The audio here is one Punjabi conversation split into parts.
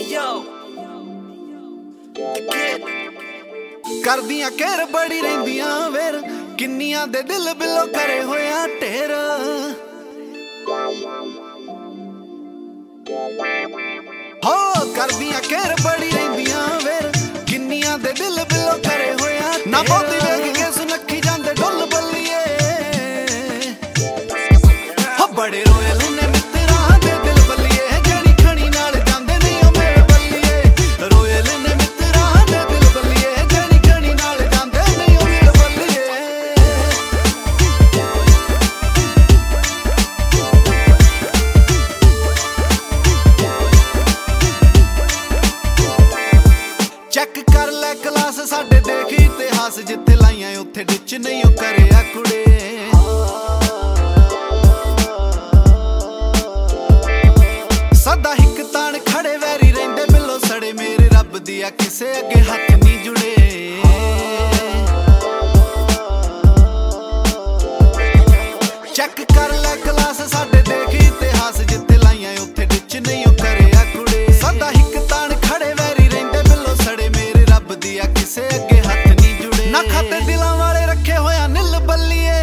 ਕਰਦੀਆਂ ਕਹਿਰ ਬੜੀ ਰਹਿੰਦੀਆਂ ਵੇਰ, ਕਿੰਨੀਆਂ ਦੇ ਦਿਲ ਬਿਲੋ ਕਰੇ ਹੋਇਆ ਢੇਰ। ਹੋ ਕਰਦੀਆਂ ਕਹਿਰ ਬੜੀ ਰਹਿੰਦੀਆਂ ਵੇਰ, ਕਿੰਨੀਆਂ ਦੇ ਦਿਲ ਬਿਲੋ ਕਰੇ ਹੋਇਆ ਨਾ। ਬਹੁਤੀ ਵੇਖ ਕੇ ਸੁਨੱਖੀ ਜਾਂਦੇ ਢੁੱਲ ਬੱਲੀਏ। ਹੋ ਬੜੇ ਰੋਇਲ ਨੇ ਮਿੱਤਰਾਂ ਦੇ ਦਿਲ ਬੱਲੀਏ, ਜਿਹੜੀ ਖਣੀ ਨਾਲ ਜਾਂਦੇ ਨੇ ਉਹ ਮੇਰੇ ਬੱਲੀਏ। ਰੋਇਲ ਨੇ ਮਿੱਤਰਾਂ ਦੇ ਦਿਲ ਬੱਲੀਏ, ਜਿਹੜੀ ਖਣੀ ਨਾਲ ਜਾਂਦੇ ਨੇ ਉਹ ਮੇਰੇ ਬੱਲੀਏ। ਚੈੱਕ ਕਰ ਲੈ ਕਲਾਸ ਸਾਡੇ ਦੇਖ ਇਤਿਹਾਸ, ਜਿੱਥੇ ਲਾਈਆਂ ਉੱਥੇ ਡਿੱਚ ਨਹੀਂ ਉਹ ਕਰਿਆ ਕੁੜੇ। ਸਦਾ ਹਿੱਕ ਤਾਣ ਖੜੇ ਵੈਰੀ ਰਹਿੰਦੇ ਬਿੱਲੋ ਸੜੇ, ਮੇਰੇ ਰੱਬ ਦੀ ਆ ਕਿਸੇ ਅੱਗੇ ਹੱਥ ਨਹੀਂ ਜੁੜੇ। ਚੈੱਕ ਕਰ ਲੈ ਕਲਾਸ ਸਾਡੇ ਦੇਖ ਇਤਿਹਾਸ, ਜਿੱਥੇ ਲਾਈਆਂ ਉੱਥੇ ਡਿੱਚ ਨਹੀਂ ਉਹ ਕਰਿਆ ਕੁੜੇ। ਸਦਾ ਹਿੱਕ ਤਾਣ ਖੜੇ ਵੈਰੀ ਰਹਿੰਦੇ ਬਿੱਲੋ ਸੜੇ, ਮੇਰੇ ਰੱਬ ਦੀ ਆ ਕਿਸੇ ਅੱਗੇ ਹੱਥ ਨਹੀਂ ਜੁੜੇ। ਨਾ ਖਾਤੇ ਦਿਲਾਂ ਵਾਲੇ ਰੱਖੇ ਹੋਇਆ ਨਿੱਲ ਬੱਲੀਏ।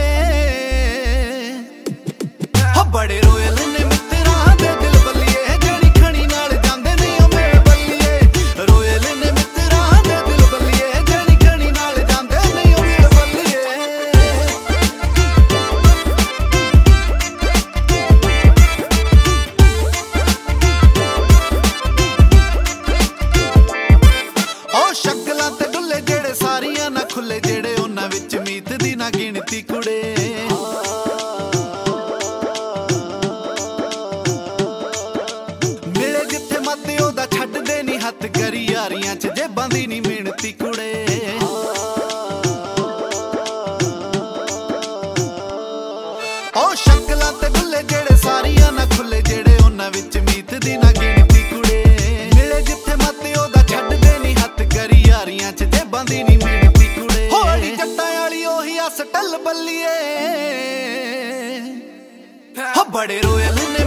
ਹੋ ਬੜੇ ਰੋਇਲ ਨੇ ਮਿੱਤਰਾਂ ਦੇ ਦਿਲ ਬੱਲੀਏ, ਜਿਹੜੀ ਖਣੀ ਨਾਲ ਜਾਂਦੇ ਨੇ ਉਹ ਮੇਰੇ ਬੱਲੀਏ। ਰੋਇਲ ਨੇ ਮਿੱਤਰਾਂ ਦੇ ਦਿਲ ਬੱਲੀਏ, ਜਿਹੜੀ ਖਣੀ ਨਾਲ ਜਾਂਦੇ ਨੇ ਉਹ ਮੇਰੇ ਬੱਲੀਏ। ਉਹ ਸ਼ਕਲਾਂ ਤੇ ਡੁੱਲੇ ਜਿਹੜੇ ਸਾਰੀਆਂ ਨਾ ਖੁੱਲੇ, ਜਿਹੜੇ ਉਹਨਾਂ ਵਿੱਚ ਮੀਤ ਦੀ ਨਾ ਗਿਣਤੀ ਕੁੜੇ। ਮਿਲੇ ਜਿੱਥੇ ਮੱਤ ਉਹਦਾ ਛੱਡਦੇ ਨੀ ਹੱਥ, ਕਰੀ ਯਾਰੀਆਂ ਚ ਜੇਬਾਂ ਦੀ ਨੀ ਮਿਹਨਤੀ ਕੁੜੇ। ਉਹ ਸ਼ਕਲਾਂ ਤੇ ਡੁੱਲੇ ਜਿਹੜੇ ਸਾਰੀਆਂ ਨਾ ਖੁੱਲੇ, ਜਿਹੜੇ ਉਹਨਾਂ ਵਿੱਚ ਮੀਤ ਦੀ ਨਾ ਗਿਣਤੀ ਕੁੜੇ। ਮਿਲੇ ਜਿੱਥੇ ਮੱਤ ਉਹਦਾ ਛੱਡਦੇ ਨੀ ਹੱਥ, ਕਰੀ ਯਾਰੀਆਂ ਚ ਜੇਬਾਂ ਦੀ ਨੀ ਮਿਹਨਤੀ ਕੁੜੇ। ਹੋੜੀ ਜੱਟਾਂ ਵਾਲੀ ਉਹੀ ਅਸ ਟੱਲ ਬੱਲੀਏ। ਹੋ ਬੜੇ ਰੋਇਲ ਨੇ